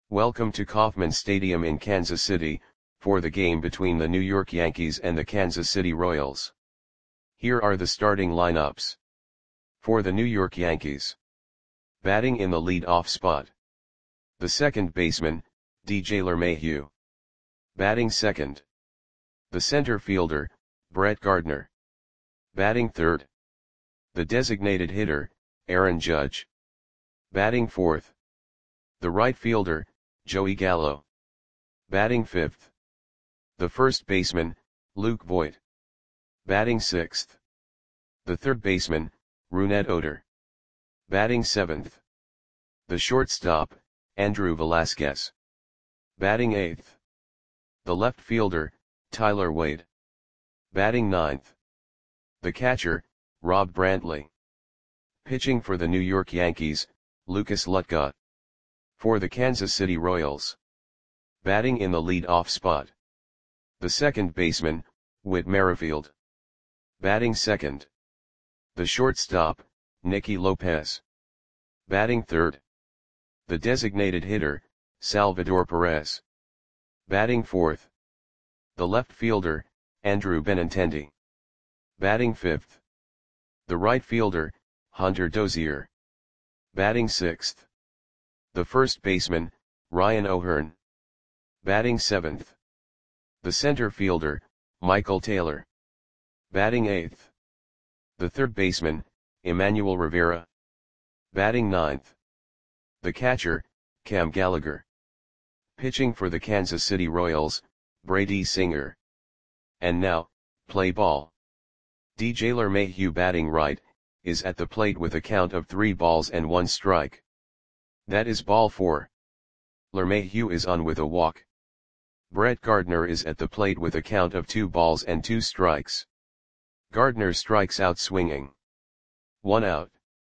Welcome to Kauffman Stadium in Kansas City, for the game between the New York Yankees and the Kansas City Royals. Here are the starting lineups. For the New York Yankees. Batting in the lead-off spot. The second baseman, DJ LeMahieu. Batting second. The center fielder, Brett Gardner. Batting third. The designated hitter, Aaron Judge. Batting fourth. The right fielder, Joey Gallo. Batting fifth. The first baseman, Luke Voit. Batting sixth. The third baseman, Rougned Odor. Batting seventh. The shortstop, Andrew Velazquez. Batting eighth. The left fielder, Tyler Wade. Batting ninth. The catcher, Rob Brantley. Pitching for the New York Yankees, Lucas Luetge. For the Kansas City Royals. Batting in the lead-off spot. The second baseman, Whit Merrifield. Batting second. The shortstop, Nicky Lopez. Batting third. The designated hitter, Salvador Perez. Batting fourth. The left fielder, Andrew Benintendi. Batting fifth. The right fielder, Hunter Dozier. Batting sixth. The first baseman, Ryan O'Hearn. Batting seventh. The center fielder, Michael Taylor. Batting eighth. The third baseman, Emmanuel Rivera. Batting ninth. The catcher, Cam Gallagher. Pitching for the Kansas City Royals, Brady Singer. And now, play ball. DJ LeMahieu batting right, is at the plate with a count of 3 balls and 1 strike. That is ball 4. LeMahieu is on with a walk. Brett Gardner is at the plate with a count of 2 balls and 2 strikes. Gardner strikes out swinging. 1 out.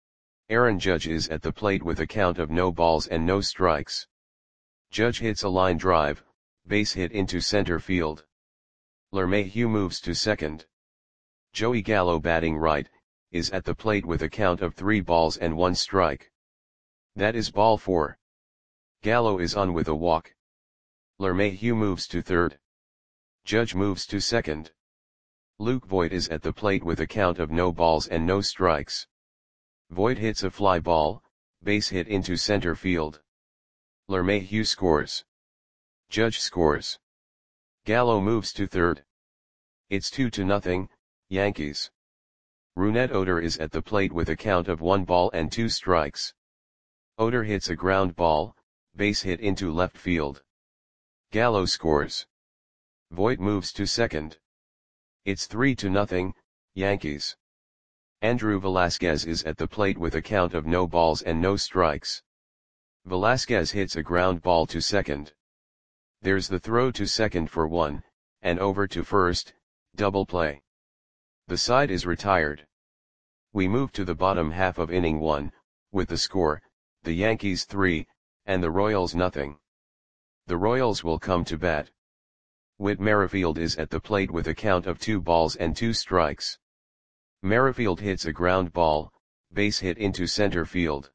Aaron Judge is at the plate with a count of no balls and no strikes. Judge hits a line drive, base hit into center field. LeMahieu moves to second. Joey Gallo batting right, is at the plate with a count of 3 balls and 1 strike. That is ball 4. Gallo is on with a walk. LeMahieu moves to third. Judge moves to second. Luke Voit is at the plate with a count of no balls and no strikes. Voit hits a fly ball, base hit into center field. LeMahieu scores. Judge scores. Gallo moves to third. It's 2-0, Yankees. Rougned Odor is at the plate with a count of 1 ball and 2 strikes. Odor hits a ground ball, base hit into left field. Gallo scores. Voit moves to second. It's 3-0, Yankees. Andrew Velazquez is at the plate with a count of no balls and no strikes. Velazquez hits a ground ball to second. There's the throw to second for 1, and over to first, double play. The side is retired. We move to the bottom half of inning 1, with the score, the Yankees 3, and the Royals nothing. The Royals will come to bat. Whit Merrifield is at the plate with a count of 2 balls and 2 strikes. Merrifield hits a ground ball, base hit into center field.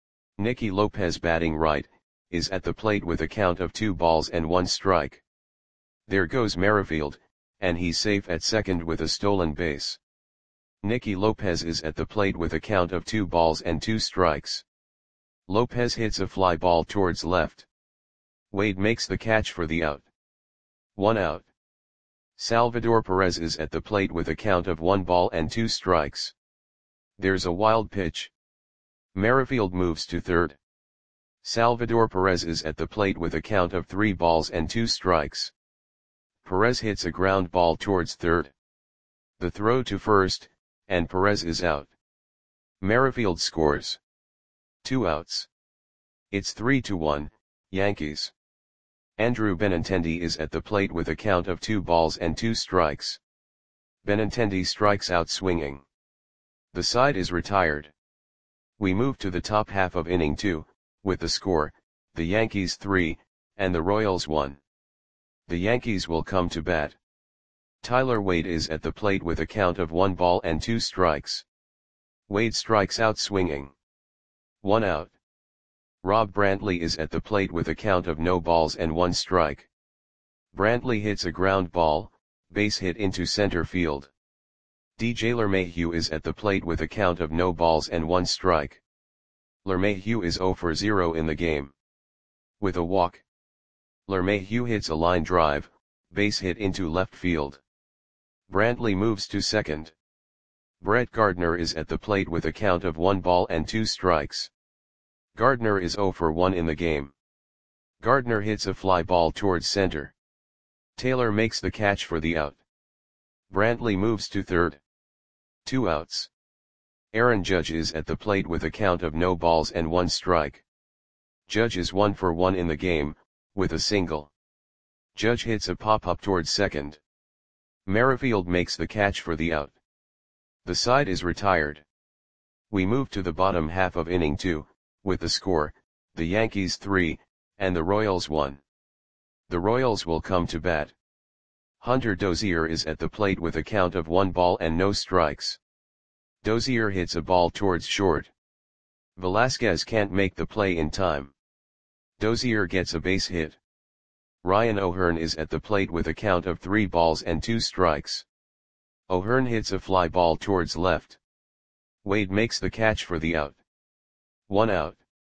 Nicky Lopez batting right, is at the plate with a count of 2 balls and 1 strike. There goes Merrifield, and he's safe at second with a stolen base. Nicky Lopez is at the plate with a count of 2 balls and 2 strikes. Lopez hits a fly ball towards left. Wade makes the catch for the out. 1 out. Salvador Perez is at the plate with a count of 1 ball and 2 strikes. There's a wild pitch. Merrifield moves to third. Salvador Perez is at the plate with a count of 3 balls and 2 strikes. Perez hits a ground ball towards third. The throw to first, and Perez is out. Merrifield scores. 2 outs. It's 3-1, Yankees. Andrew Benintendi is at the plate with a count of 2 balls and 2 strikes. Benintendi strikes out swinging. The side is retired. We move to the top half of inning 2, with the score, the Yankees 3, and the Royals 1. The Yankees will come to bat. Tyler Wade is at the plate with a count of 1 ball and 2 strikes. Wade strikes out swinging. 1 out. Rob Brantley is at the plate with a count of no balls and one strike. Brantley hits a ground ball, base hit into center field. DJ LeMahieu is at the plate with a count of no balls and one strike. LeMahieu is 0 for 0 in the game. With a walk, LeMahieu hits a line drive, base hit into left field. Brantley moves to second. Brett Gardner is at the plate with a count of 1 ball and 2 strikes. Gardner is 0 for 1 in the game. Gardner hits a fly ball towards center. Taylor makes the catch for the out. Brantley moves to third. 2 outs. Aaron Judge is at the plate with a count of no balls and 1 strike. Judge is 1 for 1 in the game, with a single. Judge hits a pop-up towards second. Merrifield makes the catch for the out. The side is retired. We move to the bottom half of inning 2, with the score, the Yankees 3, and the Royals 1. The Royals will come to bat. Hunter Dozier is at the plate with a count of 1 ball and no strikes. Dozier hits a ball towards short. Velasquez can't make the play in time. Dozier gets a base hit. Ryan O'Hearn is at the plate with a count of 3 balls and 2 strikes. O'Hearn hits a fly ball towards left. Wade makes the catch for the out. 1 out.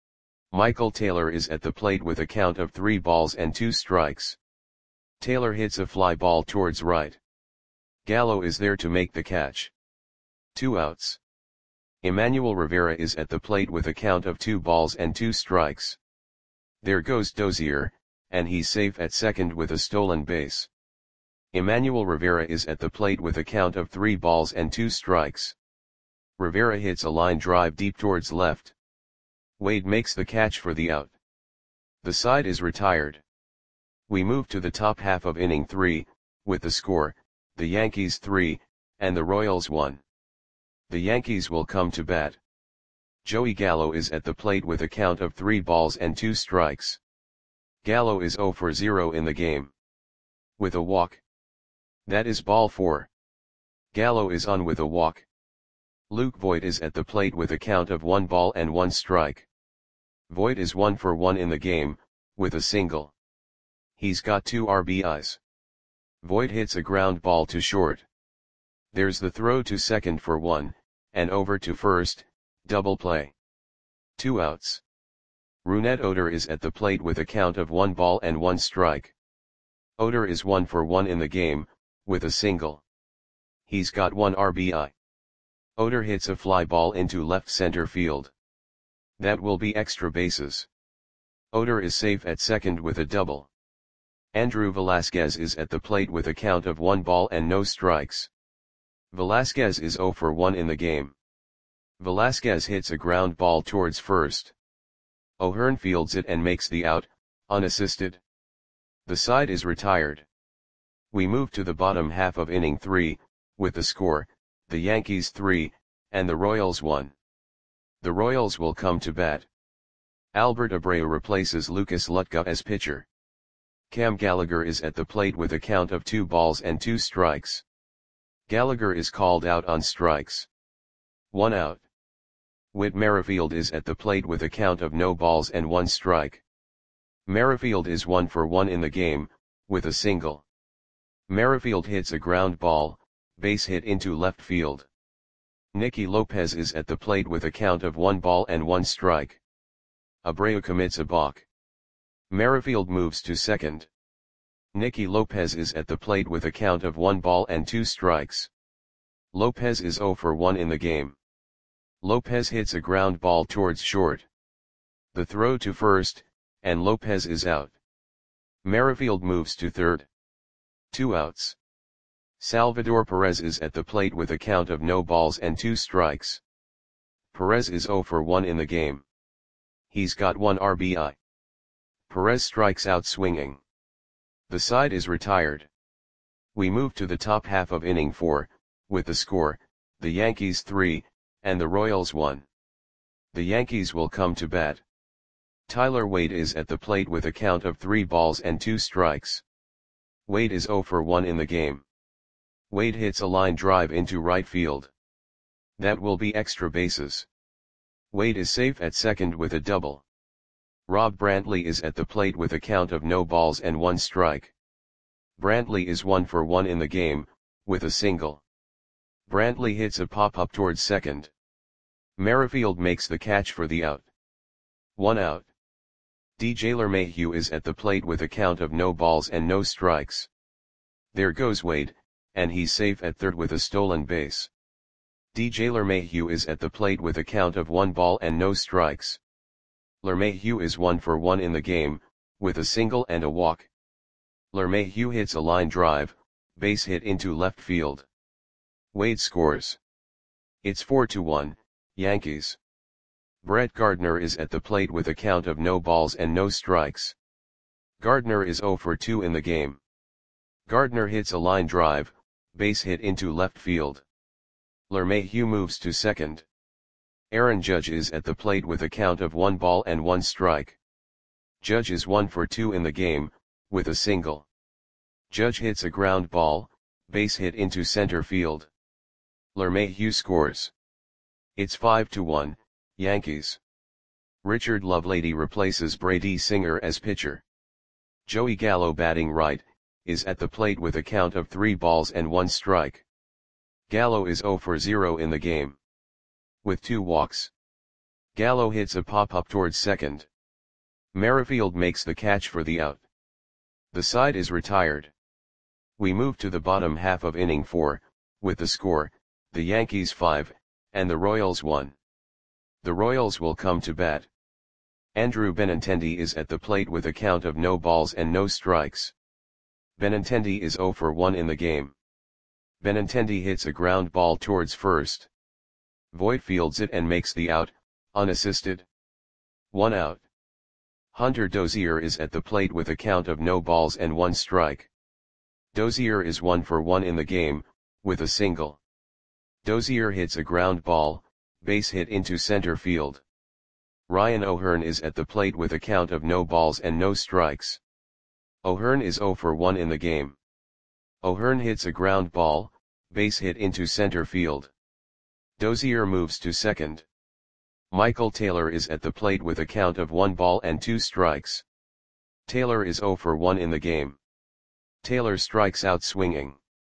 Michael Taylor is at the plate with a count of 3 balls and 2 strikes. Taylor hits a fly ball towards right. Gallo is there to make the catch. 2 outs. Emmanuel Rivera is at the plate with a count of 2 balls and 2 strikes. There goes Dozier, and he's safe at second with a stolen base. Emmanuel Rivera is at the plate with a count of 3 balls and 2 strikes. Rivera hits a line drive deep towards left. Wade makes the catch for the out. The side is retired. We move to the top half of inning 3, with the score, the Yankees 3, and the Royals 1. The Yankees will come to bat. Joey Gallo is at the plate with a count of 3 balls and 2 strikes. Gallo is 0 for 0 in the game. With a walk. That is ball 4. Gallo is on with a walk. Luke Voit is at the plate with a count of 1 ball and 1 strike. Voit is 1 for 1 in the game, with a single. He's got 2 RBIs. Voit hits a ground ball to short. There's the throw to second for 1, and over to first, double play. 2 outs. Rougned Odor is at the plate with a count of 1 ball and 1 strike. Odor is 1 for 1 in the game, with a single. He's got 1 RBI. Odor hits a fly ball into left center field. That will be extra bases. Odor is safe at second with a double. Andrew Velasquez is at the plate with a count of 1 ball and no strikes. Velasquez is 0 for 1 in the game. Velasquez hits a ground ball towards first. O'Hearn fields it and makes the out, unassisted. The side is retired. We move to the bottom half of inning 3, with the score, the Yankees 3, and the Royals 1. The Royals will come to bat. Albert Abreu replaces Lucas Lutka as pitcher. Cam Gallagher is at the plate with a count of 2 balls and 2 strikes. Gallagher is called out on strikes. 1 out. Whit Merrifield is at the plate with a count of no balls and 1 strike. Merrifield is 1 for 1 in the game, with a single. Merrifield hits a ground ball, base hit into left field. Nicky Lopez is at the plate with a count of 1 ball and 1 strike. Abreu commits a balk. Merrifield moves to second. Nicky Lopez is at the plate with a count of 1 ball and 2 strikes. Lopez is 0 for 1 in the game. Lopez hits a ground ball towards short. The throw to first, and Lopez is out. Merrifield moves to third. 2 outs. Salvador Perez is at the plate with a count of no balls and 2 strikes. Perez is 0 for 1 in the game. He's got 1 RBI. Perez strikes out swinging. The side is retired. We move to the top half of inning 4, with the score, the Yankees 3, and the Royals 1. The Yankees will come to bat. Tyler Wade is at the plate with a count of 3 balls and 2 strikes. Wade is 0 for 1 in the game. Wade hits a line drive into right field. That will be extra bases. Wade is safe at second with a double. Rob Brantley is at the plate with a count of no balls and 1 strike. Brantley is 1 for 1 in the game, with a single. Brantley hits a pop-up towards second. Merrifield makes the catch for the out. 1 out. DJ LeMahieu is at the plate with a count of no balls and no strikes. There goes Wade, and he's safe at third with a stolen base. DJ LeMahieu is at the plate with a count of 1 ball and no strikes. LeMahieu is 1 for 1 in the game, with a single and a walk. LeMahieu hits a line drive, base hit into left field. Wade scores. It's 4-1, Yankees. Brett Gardner is at the plate with a count of no balls and no strikes. Gardner is 0 for 2 in the game. Gardner hits a line drive, base hit into left field. LeMahieu moves to second. Aaron Judge is at the plate with a count of 1 ball and 1 strike. Judge is 1 for 2 in the game, with a single. Judge hits a ground ball, base hit into center field. LeMahieu scores. It's 5-1, Yankees. Richard Lovelady replaces Brady Singer as pitcher. Joey Gallo, batting right, is at the plate with a count of 3 balls and 1 strike. Gallo is 0 for 0 in the game. With 2 walks. Gallo hits a pop-up towards second. Merrifield makes the catch for the out. The side is retired. We move to the bottom half of inning 4, with the score, the Yankees 5, and the Royals 1. The Royals will come to bat. Andrew Benintendi is at the plate with a count of no balls and no strikes. Benintendi is 0 for 1 in the game. Benintendi hits a ground ball towards first. Voit fields it and makes the out, unassisted. 1 out. Hunter Dozier is at the plate with a count of no balls and 1 strike. Dozier is 1 for 1 in the game, with a single. Dozier hits a ground ball, base hit into center field. Ryan O'Hearn is at the plate with a count of no balls and no strikes. O'Hearn is 0 for 1 in the game. O'Hearn hits a ground ball, base hit into center field. Dozier moves to second. Michael Taylor is at the plate with a count of 1 ball and 2 strikes. Taylor is 0 for 1 in the game. Taylor strikes out swinging.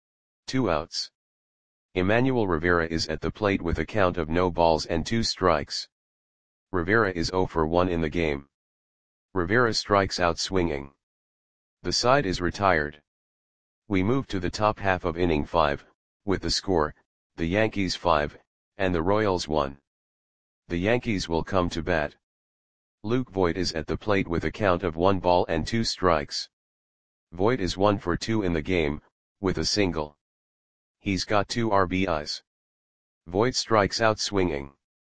2 outs. Emmanuel Rivera is at the plate with a count of no balls and 2 strikes. Rivera is 0 for 1 in the game. Rivera strikes out swinging. The side is retired. We move to the top half of inning 5, with the score, the Yankees 5, and the Royals 1. The Yankees will come to bat. Luke Voit is at the plate with a count of 1 ball and 2 strikes. Voit is 1 for 2 in the game, with a single. He's got 2 RBIs. Voit strikes out swinging.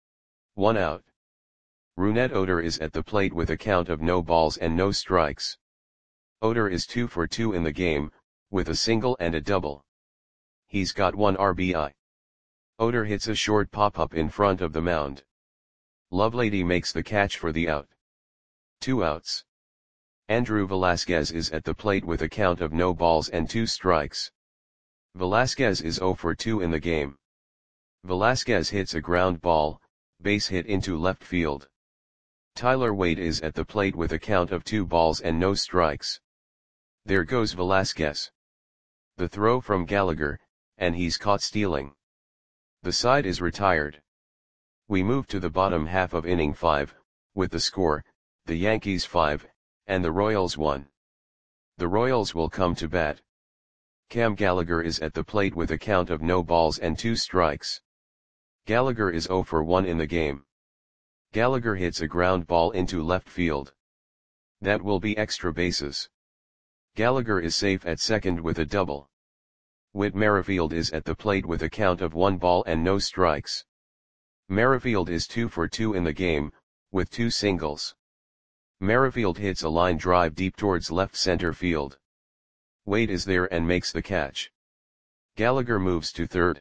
1 out. Rougned Odor is at the plate with a count of no balls and no strikes. Odor is 2 for 2 in the game, with a single and a double. He's got 1 RBI. Odor hits a short pop-up in front of the mound. Lovelady makes the catch for the out. 2 outs. Andrew Velasquez is at the plate with a count of no balls and 2 strikes. Velasquez is 0 for 2 in the game. Velasquez hits a ground ball, base hit into left field. Tyler Wade is at the plate with a count of 2 balls and no strikes. There goes Velasquez. The throw from Gallagher, and he's caught stealing. The side is retired. We move to the bottom half of inning 5, with the score, the Yankees 5, and the Royals 1. The Royals will come to bat. Cam Gallagher is at the plate with a count of no balls and 2 strikes. Gallagher is 0 for 1 in the game. Gallagher hits a ground ball into left field. That will be extra bases. Gallagher is safe at second with a double. Whit Merrifield is at the plate with a count of 1 ball and no strikes. Merrifield is 2 for 2 in the game, with 2 singles. Merrifield hits a line drive deep towards left center field. Wade is there and makes the catch. Gallagher moves to third.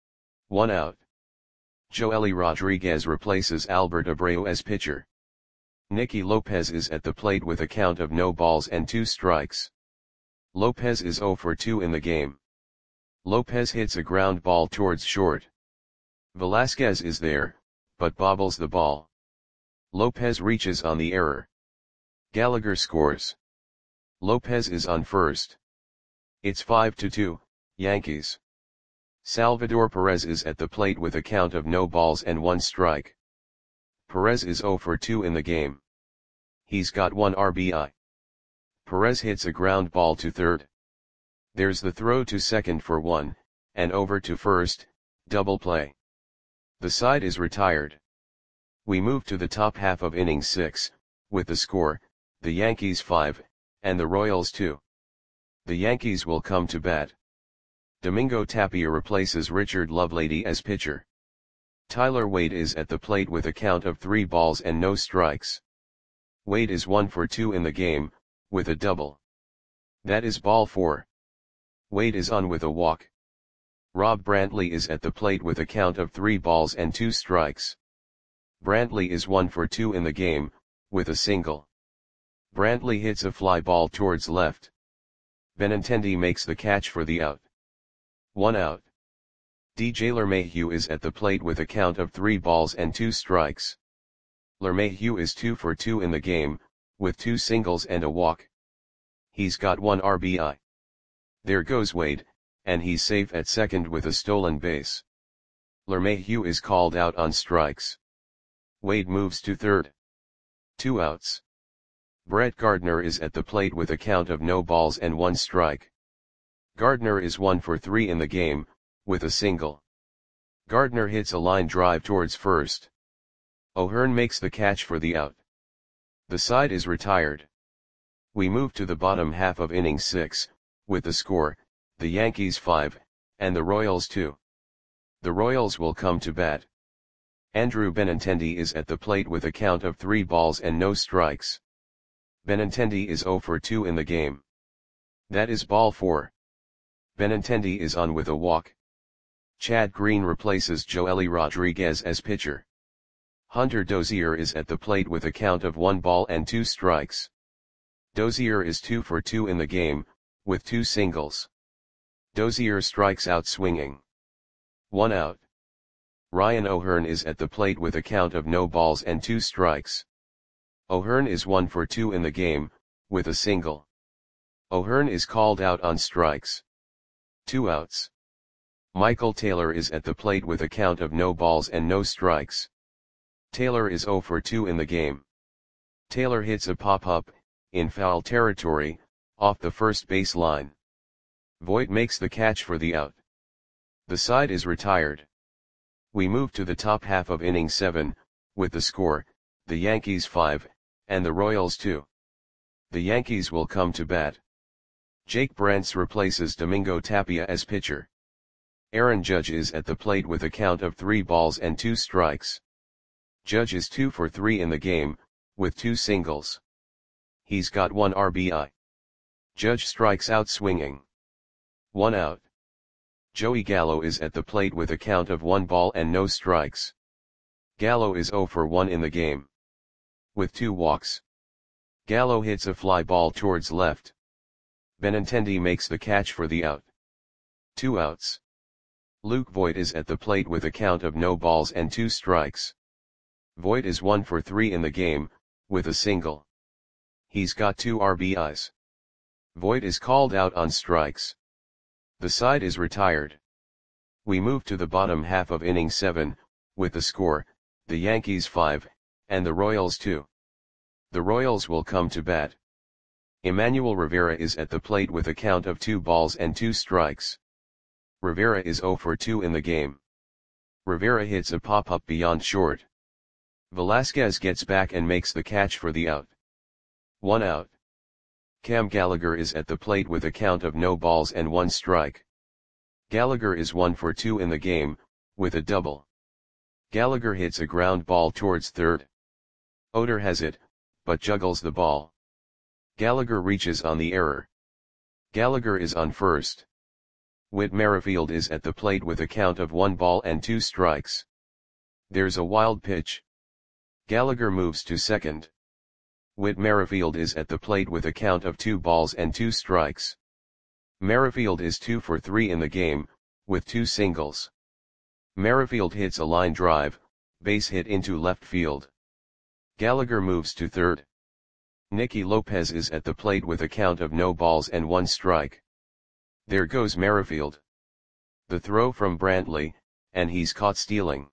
1 out. Joely Rodriguez replaces Albert Abreu as pitcher. Nicky Lopez is at the plate with a count of no balls and 2 strikes. Lopez is 0 for 2 in the game. Lopez hits a ground ball towards short. Velasquez is there, but bobbles the ball. Lopez reaches on the error. Gallagher scores. Lopez is on first. It's 5-2, Yankees. Salvador Perez is at the plate with a count of no balls and 1 strike. Perez is 0 for 2 in the game. He's got 1 RBI. Perez hits a ground ball to third. There's the throw to second for 1, and over to first, double play. The side is retired. We move to the top half of inning 6, with the score, the Yankees 5, and the Royals 2. The Yankees will come to bat. Domingo Tapia replaces Richard Lovelady as pitcher. Tyler Wade is at the plate with a count of 3 balls and no strikes. Wade is 1 for 2 in the game, with a double. That is ball 4. Wade is on with a walk. Rob Brantley is at the plate with a count of 3 balls and 2 strikes. Brantley is 1 for 2 in the game, with a single. Brantley hits a fly ball towards left. Benintendi makes the catch for the out. 1 out. DJ LeMahieu is at the plate with a count of 3 balls and 2 strikes. LeMahieu is 2 for 2 in the game, with 2 singles and a walk. He's got 1 RBI. There goes Wade, and he's safe at second with a stolen base. LeMahieu is called out on strikes. Wade moves to third. 2 outs. Brett Gardner is at the plate with a count of no balls and 1 strike. Gardner is 1 for 3 in the game, with a single. Gardner hits a line drive towards first. O'Hearn makes the catch for the out. The side is retired. We move to the bottom half of inning 6, with the score, the Yankees 5, and the Royals 2. The Royals will come to bat. Andrew Benintendi is at the plate with a count of 3 balls and no strikes. Benintendi is 0 for 2 in the game. That is ball 4. Benintendi is on with a walk. Chad Green replaces Joely Rodriguez as pitcher. Hunter Dozier is at the plate with a count of 1 ball and 2 strikes. Dozier is 2 for 2 in the game, with 2 singles. Dozier strikes out swinging. 1 out. Ryan O'Hearn is at the plate with a count of no balls and 2 strikes. O'Hearn is 1 for 2 in the game, with a single. O'Hearn is called out on strikes. 2 outs. Michael Taylor is at the plate with a count of no balls and no strikes. Taylor is 0 for 2 in the game. Taylor hits a pop-up, in foul territory, off the first base line. Voit makes the catch for the out. The side is retired. We move to the top half of inning 7, with the score, the Yankees 5, and the Royals 2. The Yankees will come to bat. Jake Brentz replaces Domingo Tapia as pitcher. Aaron Judge is at the plate with a count of 3 balls and 2 strikes. Judge is 2 for 3 in the game, with 2 singles. He's got 1 RBI. Judge strikes out swinging. 1 out. Joey Gallo is at the plate with a count of 1 ball and no strikes. Gallo is 0 for 1 in the game. With 2 walks. Gallo hits a fly ball towards left. Benintendi makes the catch for the out. 2 outs. Luke Voit is at the plate with a count of no balls and 2 strikes. Voit is 1 for 3 in the game, with a single. He's got 2 RBIs. Voit is called out on strikes. The side is retired. We move to the bottom half of inning 7, with the score, the Yankees 5, and the Royals 2. The Royals will come to bat. Emmanuel Rivera is at the plate with a count of 2 balls and 2 strikes. Rivera is 0 for 2 in the game. Rivera hits a pop-up beyond short. Velasquez gets back and makes the catch for the out. 1 out. Cam Gallagher is at the plate with a count of no balls and 1 strike. Gallagher is 1 for 2 in the game, with a double. Gallagher hits a ground ball towards third. Oder has it, but juggles the ball. Gallagher reaches on the error. Gallagher is on first. Whit Merrifield is at the plate with a count of 1 ball and 2 strikes. There's a wild pitch. Gallagher moves to second. Whit Merrifield is at the plate with a count of 2 balls and 2 strikes. Merrifield is 2 for 3 in the game, with 2 singles. Merrifield hits a line drive, base hit into left field. Gallagher moves to third. Nicky Lopez is at the plate with a count of no balls and one strike. There goes Merrifield. The throw from Brantley, and he's caught stealing.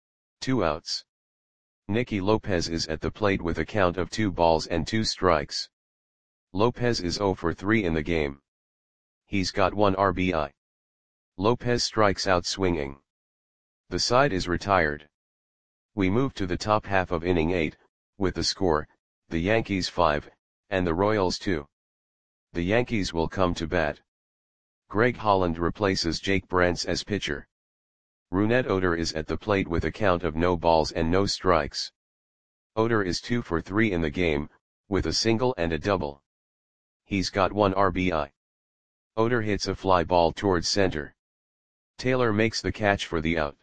2 outs. Nicky Lopez is at the plate with a count of 2 balls and 2 strikes. Lopez is 0 for 3 in the game. He's got 1 RBI. Lopez strikes out swinging. The side is retired. We move to the top half of inning 8, with the score, the Yankees 5, and the Royals 2. The Yankees will come to bat. Greg Holland replaces Jake Brentz as pitcher. Rougned Odor is at the plate with a count of no balls and no strikes. Odor is 2 for 3 in the game, with a single and a double. He's got 1 RBI. Odor hits a fly ball towards center. Taylor makes the catch for the out.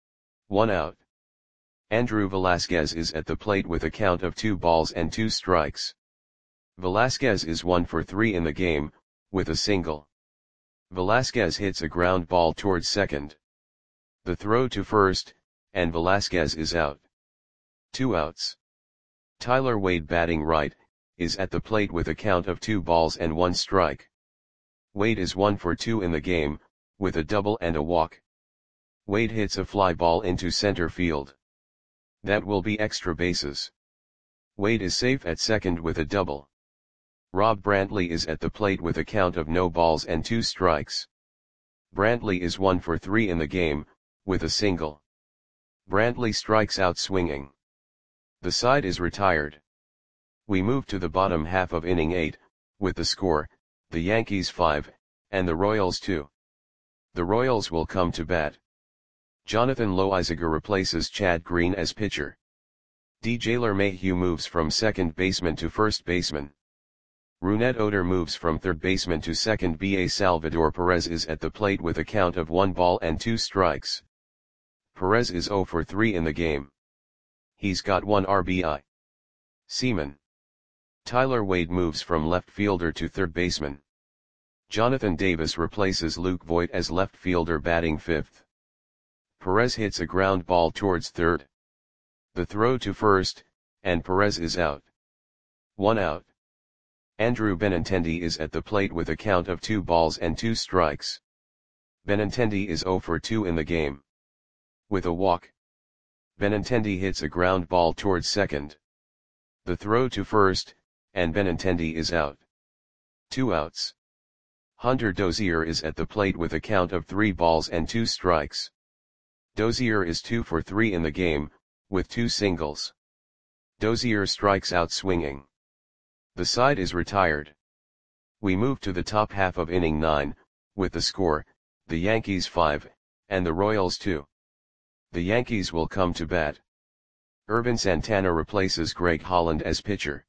1 out. Andrew Velasquez is at the plate with a count of 2 balls and 2 strikes. Velasquez is 1 for 3 in the game, with a single. Velasquez hits a ground ball towards second. The throw to first, and Velasquez is out. 2 outs. Tyler Wade, batting right, is at the plate with a count of 2 balls and 1 strike. Wade is 1 for 2 in the game, with a double and a walk. Wade hits a fly ball into center field. That will be extra bases. Wade is safe at second with a double. Rob Brantley is at the plate with a count of no balls and 2 strikes. Brantley is 1 for 3 in the game, with a single. Brantley strikes out swinging. The side is retired. We move to the bottom half of inning 8, with the score, the Yankees 5, and the Royals 2. The Royals will come to bat. Jonathan Loaisiga replaces Chad Green as pitcher. DJ LeMahieu moves from second baseman to first baseman. Rougned Odor moves from third baseman to second. Salvador Perez is at the plate with a count of 1 ball and 2 strikes. Perez is 0 for 3 in the game. He's got 1 RBI. Seaman. Tyler Wade moves from left fielder to third baseman. Jonathan Davis replaces Luke Voit as left fielder, batting fifth. Perez hits a ground ball towards third. The throw to first, and Perez is out. 1 out. Andrew Benintendi is at the plate with a count of 2 balls and 2 strikes. Benintendi is 0 for 2 in the game. With a walk. Benintendi hits a ground ball towards second. The throw to first, and Benintendi is out. 2 outs. Hunter Dozier is at the plate with a count of 3 balls and 2 strikes. Dozier is 2 for 3 in the game, with 2 singles. Dozier strikes out swinging. The side is retired. We move to the top half of inning 9, with the score, the Yankees 5, and the Royals 2. The Yankees will come to bat. Irvin Santana replaces Greg Holland as pitcher.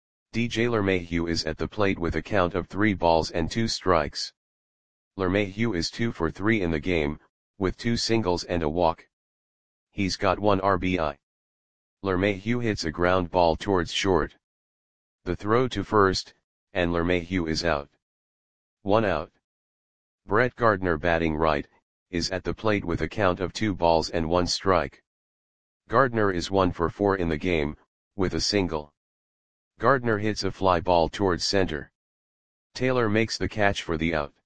DJ LeMahieu is at the plate with a count of 3 balls and 2 strikes. LeMahieu is 2 for 3 in the game, with 2 singles and a walk. He's got 1 RBI. LeMahieu hits a ground ball towards short. The throw to first, and LeMahieu is out. 1 out. Brett Gardner, batting right, is at the plate with a count of 2 balls and 1 strike. Gardner is 1 for 4 in the game, with a single. Gardner hits a fly ball towards center. Taylor makes the catch for the out.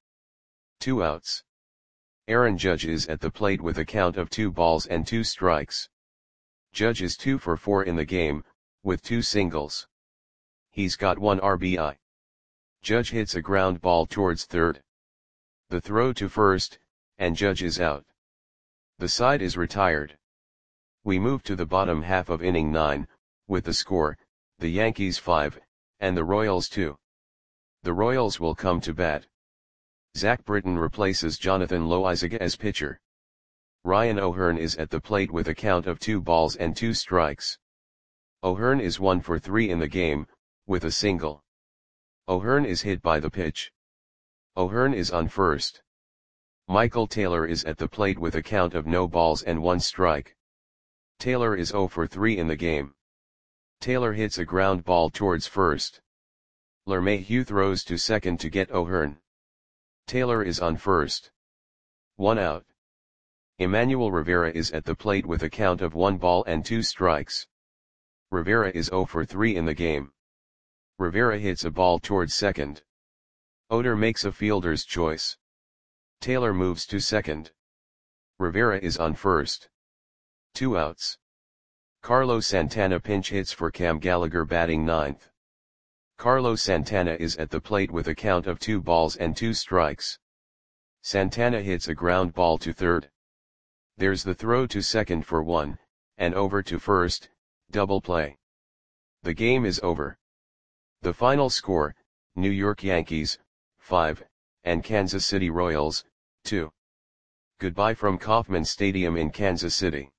2 outs. Aaron Judge is at the plate with a count of 2 balls and 2 strikes. Judge is 2 for 4 in the game, with 2 singles. He's got 1 RBI. Judge hits a ground ball towards third. The throw to first, and Judge is out. The side is retired. We move to the bottom half of inning 9, with the score, the Yankees 5, and the Royals 2. The Royals will come to bat. Zach Britton replaces Jonathan Loaisiga as pitcher. Ryan O'Hearn is at the plate with a count of 2 balls and 2 strikes. O'Hearn is 1 for 3 in the game, with a single. O'Hearn is hit by the pitch. O'Hearn is on first. Michael Taylor is at the plate with a count of no balls and 1 strike. Taylor is 0 for 3 in the game. Taylor hits a ground ball towards first. LeMahieu throws to second to get O'Hearn. Taylor is on first. 1 out. Emmanuel Rivera is at the plate with a count of 1 ball and 2 strikes. Rivera is 0 for 3 in the game. Rivera hits a ball towards second. Oder makes a fielder's choice. Taylor moves to second. Rivera is on first. 2 outs. Carlos Santana pinch hits for Cam Gallagher batting ninth. Carlos Santana is at the plate with a count of 2 balls and 2 strikes. Santana hits a ground ball to third. There's the throw to second for 1, and over to first, double play. The game is over. The final score, New York Yankees, 5, and Kansas City Royals, 2. Goodbye from Kauffman Stadium in Kansas City.